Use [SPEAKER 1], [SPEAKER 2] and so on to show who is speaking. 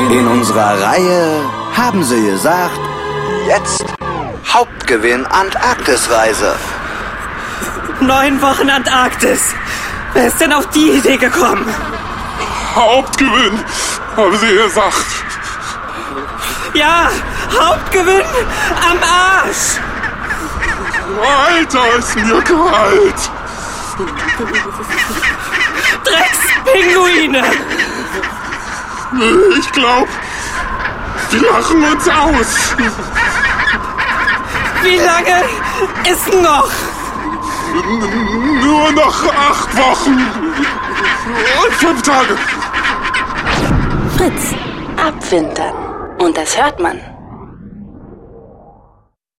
[SPEAKER 1] In unserer Reihe haben sie gesagt, jetzt Hauptgewinn Antarktisreise.
[SPEAKER 2] 9 Wochen Antarktis. Wer ist denn auf die Idee gekommen?
[SPEAKER 3] Hauptgewinn, haben Sie gesagt.
[SPEAKER 2] Ja, Hauptgewinn am Arsch.
[SPEAKER 3] Alter, ist mir kalt.
[SPEAKER 2] Dreckspinguine.
[SPEAKER 3] Ich glaub, die lachen uns aus.
[SPEAKER 2] Wie lange ist noch?
[SPEAKER 3] Nur noch 8 Wochen. Und 5 Tage.
[SPEAKER 4] Fritz. Abwintern. Und das hört man.